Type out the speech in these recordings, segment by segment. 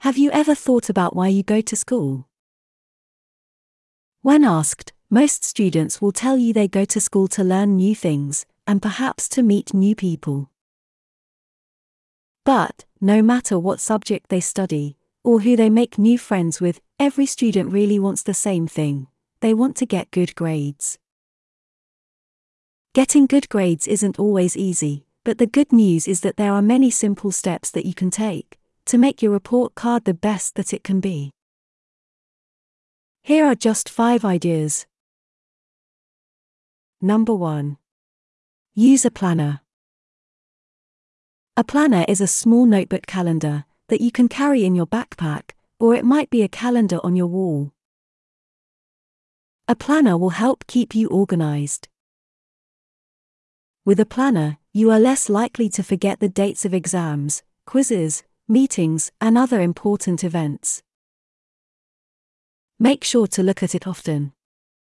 Have you ever thought about why you go to school? When asked, most students will tell you they go to school to learn new things, and perhaps to meet new people. But, no matter what subject they study, or who they make new friends with, every student really wants the same thing: they want to get good grades. Getting good grades isn't always easy, but the good news is that there are many simple steps that you can take to make your report card the best that it can be. Here are just 5 ideas. Number 1. Use a planner. A planner is a small notebook calendar that you can carry in your backpack, or it might be a calendar on your wall. A planner will help keep you organized. With a planner, you are less likely to forget the dates of exams, quizzes, meetings, and other important events. Make sure to look at it often.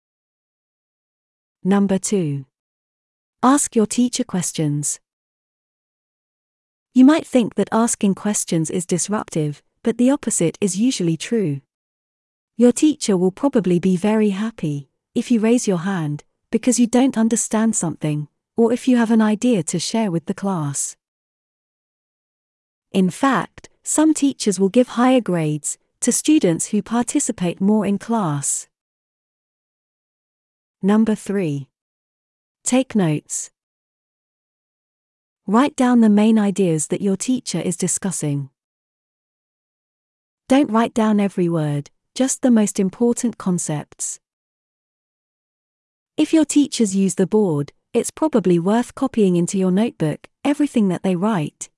Number 2. Ask your teacher questions. You might think that asking questions is disruptive, but the opposite is usually true. Your teacher will probably be very happy if you raise your hand because you don't understand something, or if you have an idea to share with the class. In fact, some teachers will give higher grades to students who participate more in class. Number 3. Take notes. Write down the main ideas that your teacher is discussing. Don't write down every word, just the most important concepts. If your teachers use the board, it's probably worth copying into your notebook everything that they write.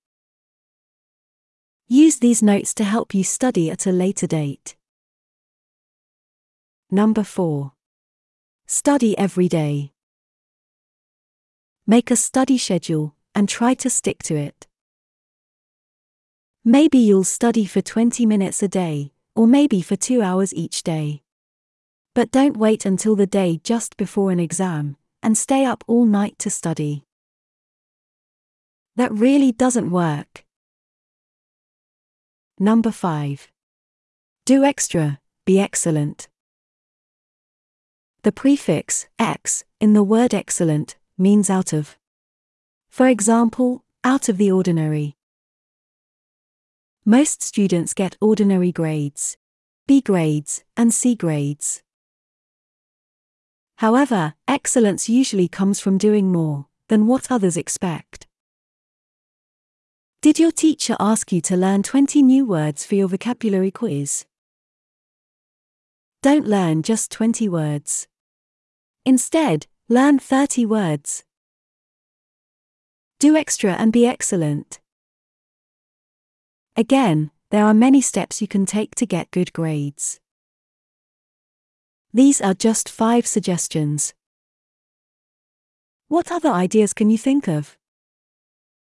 Use these notes to help you study at a later date. Number 4. Study every day. Make a study schedule and try to stick to it. Maybe you'll study for 20 minutes a day, or maybe for 2 hours each day. But don't wait until the day just before an exam and stay up all night to study. That really doesn't work. Number 5. Do extra, be excellent. The prefix ex in the word excellent means out of. For example, out of the ordinary. Most students get ordinary grades, B grades, and C grades. However, excellence usually comes from doing more than what others expect. Did your teacher ask you to learn 20 new words for your vocabulary quiz? Don't learn just 20 words. Instead, learn 30 words. Do extra and be excellent. Again, there are many steps you can take to get good grades. These are just 5 suggestions. What other ideas can you think of?